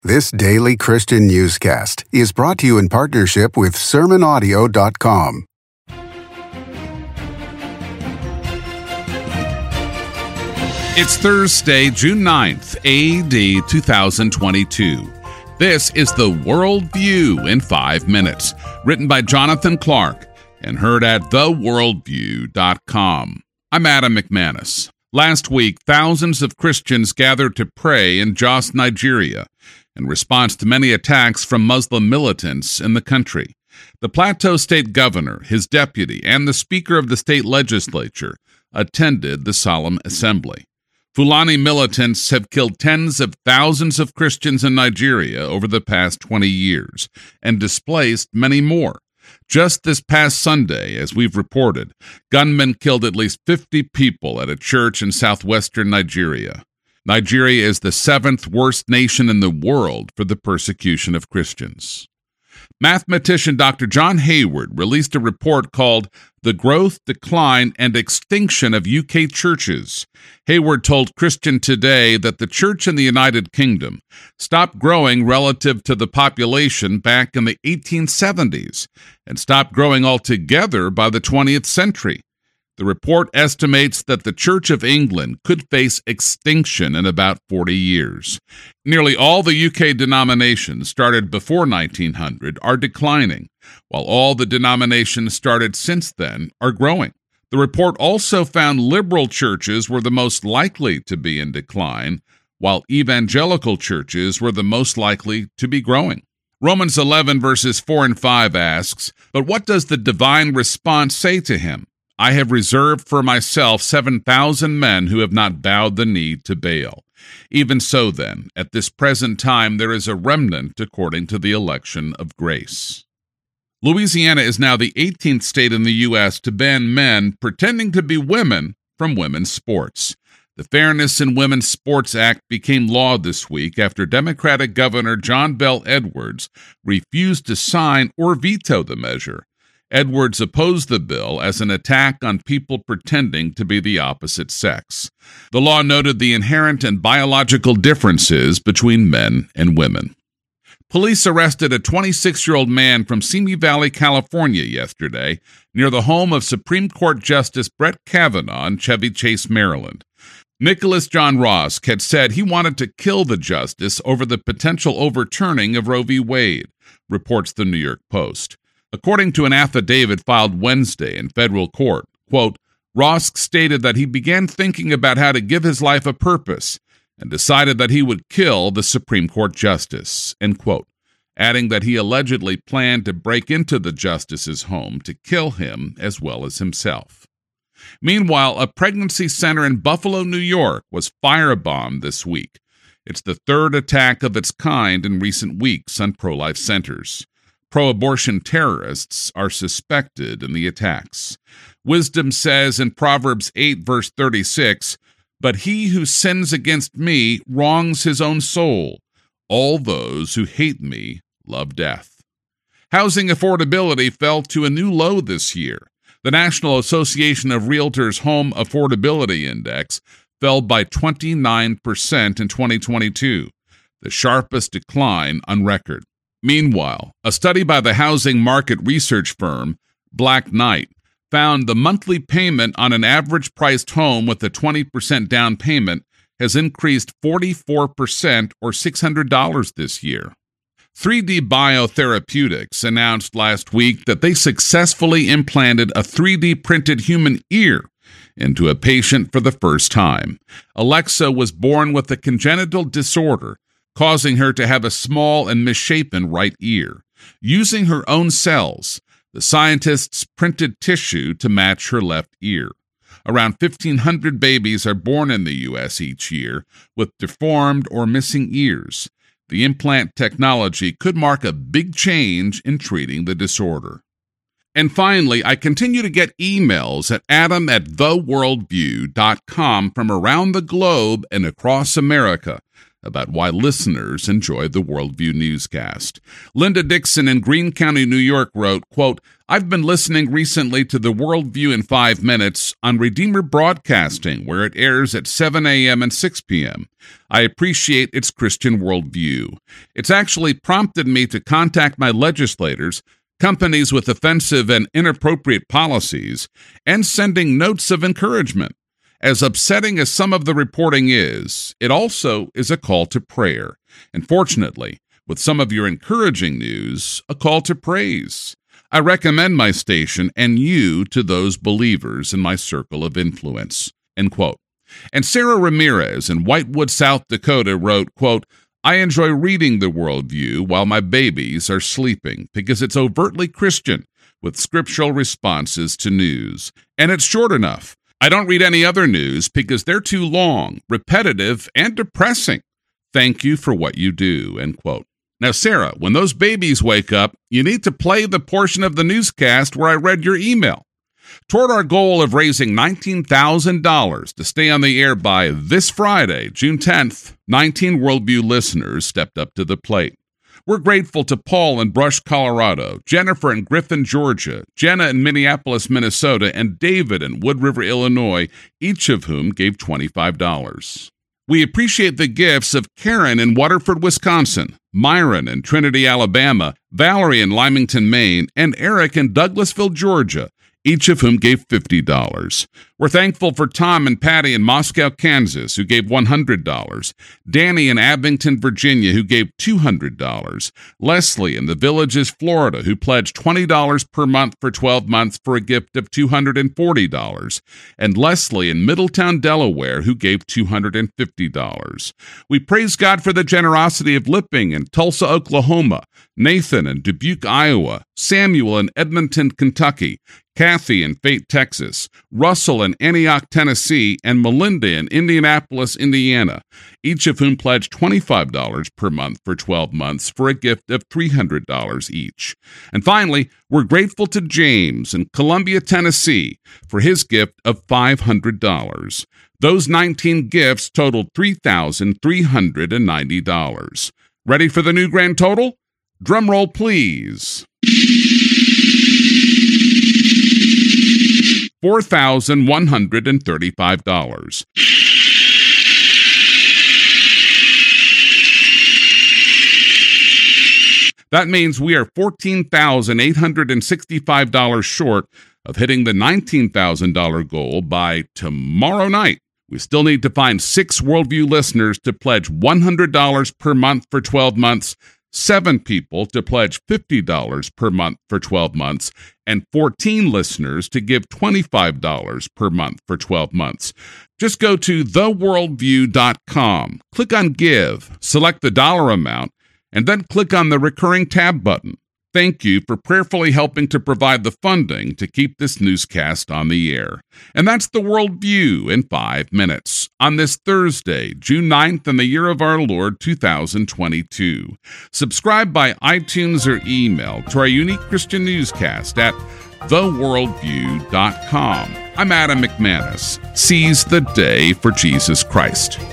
This daily Christian newscast is brought to you in partnership with SermonAudio.com. It's Thursday, June 9th, AD 2022. This is the World View in 5 minutes, written by Jonathan Clark and heard at theworldview.com. I'm Adam McManus. Last week, thousands of Christians gathered to pray in Jos, Nigeria, in response to many attacks from Muslim militants in the country. The Plateau State Governor, his deputy, and the Speaker of the state legislature attended the solemn assembly. Fulani militants have killed tens of thousands of Christians in Nigeria over the past 20 years and displaced many more. Just this past Sunday, as we've reported, gunmen killed at least 50 people at a church in southwestern Nigeria. Nigeria is the 7th worst nation in the world for the persecution of Christians. Mathematician Dr. John Hayward released a report called The Growth, Decline, and Extinction of UK Churches. Hayward told Christian Today that the church in the United Kingdom stopped growing relative to the population back in the 1870s and stopped growing altogether by the 20th century. The report estimates that the Church of England could face extinction in about 40 years. Nearly all the UK denominations started before 1900 are declining, while all the denominations started since then are growing. The report also found liberal churches were the most likely to be in decline, while evangelical churches were the most likely to be growing. Romans 11 verses 4 and 5 asks, "But what does the divine response say to him? I have reserved for myself 7,000 men who have not bowed the knee to Baal. Even so then, at this present time there is a remnant according to the election of grace." Louisiana is now the 18th state in the U.S. to ban men pretending to be women from women's sports. The Fairness in Women's Sports Act became law this week after Democratic Governor John Bel Edwards refused to sign or veto the measure. Edwards opposed the bill as an attack on people pretending to be the opposite sex. The law noted the inherent and biological differences between men and women. Police arrested a 26-year-old man from Simi Valley, California yesterday, near the home of Supreme Court Justice Brett Kavanaugh in Chevy Chase, Maryland. Nicholas John Rosk had said he wanted to kill the justice over the potential overturning of Roe v. Wade, reports the New York Post. According to an affidavit filed Wednesday in federal court, quote, Rosk stated that he began thinking about how to give his life a purpose and decided that he would kill the Supreme Court justice, end quote, adding that he allegedly planned to break into the justice's home to kill him as well as himself. Meanwhile, a pregnancy center in Buffalo, New York was firebombed this week. It's the third attack of its kind in recent weeks on pro-life centers. Pro-abortion terrorists are suspected in the attacks. Wisdom says in Proverbs 8, verse 36, "But he who sins against me wrongs his own soul. All those who hate me love death." Housing affordability fell to a new low this year. The National Association of Realtors Home Affordability Index fell by 29% in 2022, the sharpest decline on record. Meanwhile, a study by the housing market research firm Black Knight found the monthly payment on an average-priced home with a 20% down payment has increased 44% or $600 this year. 3D Biotherapeutics announced last week that they successfully implanted a 3D printed human ear into a patient for the first time. Alexa was born with a congenital disorder, causing her to have a small and misshapen right ear. Using her own cells, the scientists printed tissue to match her left ear. Around 1,500 babies are born in the U.S. each year with deformed or missing ears. The implant technology could mark a big change in treating the disorder. And finally, I continue to get emails at adam@theworldview.com from around the globe and across America, about why listeners enjoy the Worldview newscast. Linda Dixon in Greene County, New York wrote, quote, I've been listening recently to the Worldview in 5 minutes on Redeemer Broadcasting, where it airs at 7 a.m. and 6 p.m. I appreciate its Christian worldview. It's actually prompted me to contact my legislators, companies with offensive and inappropriate policies, and sending notes of encouragement. As upsetting as some of the reporting is, it also is a call to prayer. And fortunately, with some of your encouraging news, a call to praise. I recommend my station and you to those believers in my circle of influence. End quote. And Sarah Ramirez in Whitewood, South Dakota wrote, quote, I enjoy reading the Worldview while my babies are sleeping because it's overtly Christian with scriptural responses to news. And it's short enough. I don't read any other news because they're too long, repetitive, and depressing. Thank you for what you do, end quote. Now, Sarah, when those babies wake up, you need to play the portion of the newscast where I read your email. Toward our goal of raising $19,000 to stay on the air by this Friday, June 10th, 19 Worldview listeners stepped up to the plate. We're grateful to Paul in Brush, Colorado, Jennifer in Griffin, Georgia, Jenna in Minneapolis, Minnesota, and David in Wood River, Illinois, each of whom gave $25. We appreciate the gifts of Karen in Waterford, Wisconsin, Myron in Trinity, Alabama, Valerie in Lymington, Maine, and Eric in Douglasville, Georgia, each of whom gave $50. We're thankful for Tom and Patty in Moscow, Kansas, who gave $100, Danny in Abington, Virginia, who gave $200, Leslie in the Villages, Florida, who pledged $20 per month for 12 months for a gift of $240, and Leslie in Middletown, Delaware, who gave $250. We praise God for the generosity of Lipping in Tulsa, Oklahoma, Nathan in Dubuque, Iowa, Samuel in Edmonton, Kentucky, Kathy in Fate, Texas, Russell in Antioch, Tennessee, and Melinda in Indianapolis, Indiana, each of whom pledged $25 per month for 12 months for a gift of $300 each. And finally, we're grateful to James in Columbia, Tennessee, for his gift of $500. Those 19 gifts totaled $3,390. Ready for the new grand total? Drum roll, please. $4,135. That means we are $14,865 short of hitting the $19,000 goal by tomorrow night. We still need to find 6 Worldview listeners to pledge $100 per month for 12 months, 7 people to pledge $50 per month for 12 months, and 14 listeners to give $25 per month for 12 months. Just go to theworldview.com, click on Give, select the dollar amount, and then click on the Recurring tab button. Thank you for prayerfully helping to provide the funding to keep this newscast on the air. And that's the Worldview in 5 minutes on this Thursday, June 9th in the year of our Lord 2022. Subscribe by iTunes or email to our unique Christian newscast at theworldview.com. I'm Adam McManus. Seize the day for Jesus Christ.